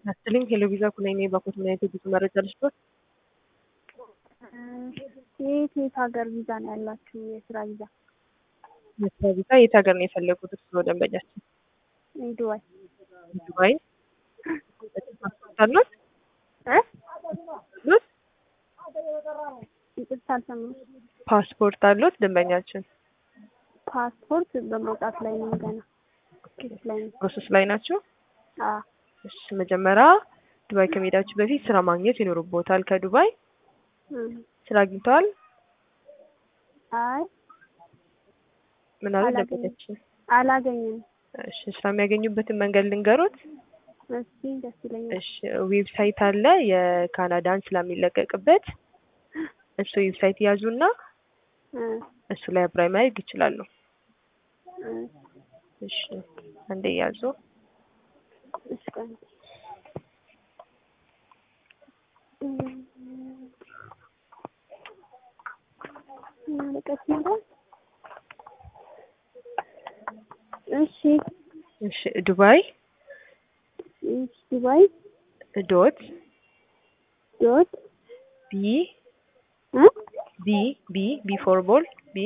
አስተልኝ ሄሎቪዛ ኩናይኔ ባኮት ምን አይነት ብዙ መረጃ ልስጥዎት? የት ሀገር ቪዛ ነው ያላችሁ? የስራ ቪዛ? የስራ ቪዛ የት ሀገር ነው የፈለጉት? እርስዎ ደንበኛችን? ዱባይ። ዱባይ ፓስፖርት አሉት? ይቅርታ አልሰማሁም። ፓስፖርት አሉት ደንበኛችን? ፓስፖርት በመውጣት ላይ ነው ገና ፕሮሰስ ላይ ናቸው? አዎ። እሺ መጀመሪያ ዱባይ ከመሄዳችሁ በፊት ስራ ማግኘት ይኖርብዎታል። ከዱባይ ስራ አግኝተዋል? አይ ምን አለ ደንበኛችን? አላገኘንም። እሺ ስራ የሚያገኙበትን መንገድ ልንገሮት? እሺ ደስ ይለኛል። እሺ ዌብሳይት አለ የካናዳን ስለሚለቀቅበት እሱ ዌብሳይት ያዙና እሱ ላይ አፕላይ ማድረግ ይችላሉ። እሺ አንዴ ያዙ። እሺ ቆይ ማለት ነው። እሺ ዱባይ ዱባይ ዶት ዶት ቢ ፎር ቦል ቢ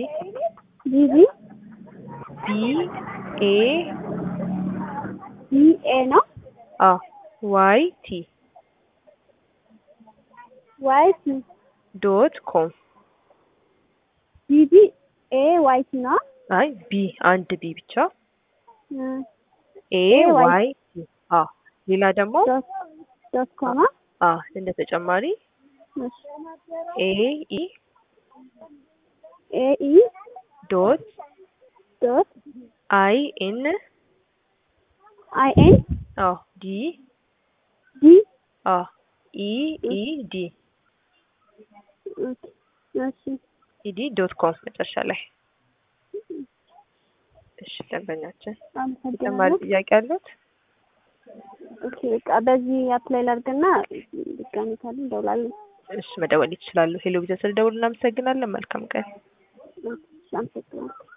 ኤ ነው ዋይ ቲ ዶት ኮም ዋይ ቲ ነው። አይ ቢ አንድ ቢ ብቻ ኤ ዋይ ቲ ሌላ ደግሞ ዶት ኮም እንደ ተጨማሪ ኤ ኢ ዶት አይ ኤን ዲ ኢ ዲ ኢዲ ዶት ኮም መጨረሻ ላይ። እሺ ደንበኛችን ተጨማሪ ጥያቄ አሉት? ኦኬ በቃ በዚህ አፕላይ ላድርግና ድጋሜ ካለ እንደውላለን። እሺ መደወል ይችላሉ። ሄሎ ቪዛ ስለደወሉ እናመሰግናለን። መልካም ቀን። እሺ አመሰግናለሁ።